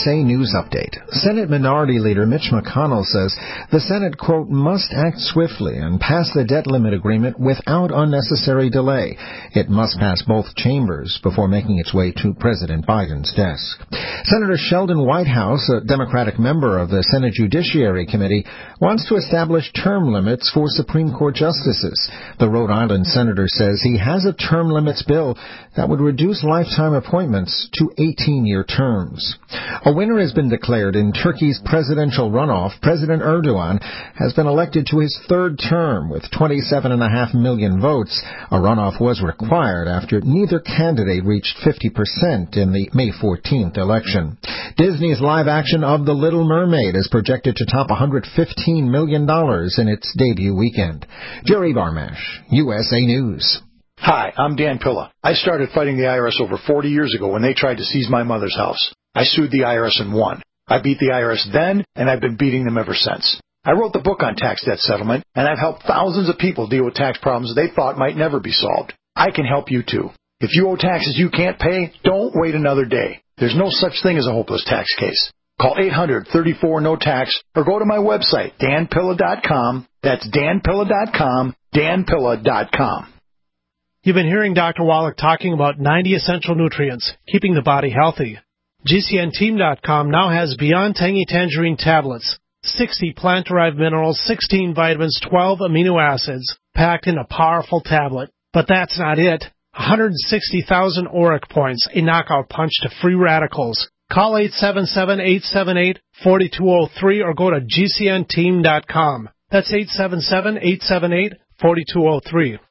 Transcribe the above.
USA News Update. Senate Minority Leader Mitch McConnell says the Senate, quote, must act swiftly and pass the debt limit agreement without unnecessary delay. It must pass both chambers before making its way to President Biden's desk. Senator Sheldon Whitehouse, a Democratic member of the Senate Judiciary Committee, wants to establish term limits for Supreme Court justices. The Rhode Island senator says he has a term limits bill that would reduce lifetime appointments to 18-year terms. A winner has been declared in Turkey's presidential runoff. President Erdogan has been elected to his third term with 27.5 million votes. A runoff was required after neither candidate reached 50% in the May 14th election. Disney's live action of The Little Mermaid is projected to top $115 million in its debut weekend. Jerry Barmash, USA News. Hi, I'm Dan Pilla. I started fighting the IRS over 40 years ago when they tried to seize my mother's house. I sued the IRS and won. I beat the IRS then, and I've been beating them ever since. I wrote the book on tax debt settlement, and I've helped thousands of people deal with tax problems they thought might never be solved. I can help you too. If you owe taxes you can't pay, don't wait another day. There's no such thing as a hopeless tax case. Call 800-34-NO-TAX or go to my website, danpilla.com. That's danpilla.com, danpilla.com. You've been hearing Dr. Wallach talking about 90 essential nutrients, keeping the body healthy. GCNteam.com now has Beyond Tangy Tangerine tablets, 60 plant-derived minerals, 16 vitamins, 12 amino acids, packed in a powerful tablet. But that's not it. 160,000 ORAC points, a knockout punch to free radicals. Call 877-878-4203 or go to GCNteam.com. That's 877-878-4203.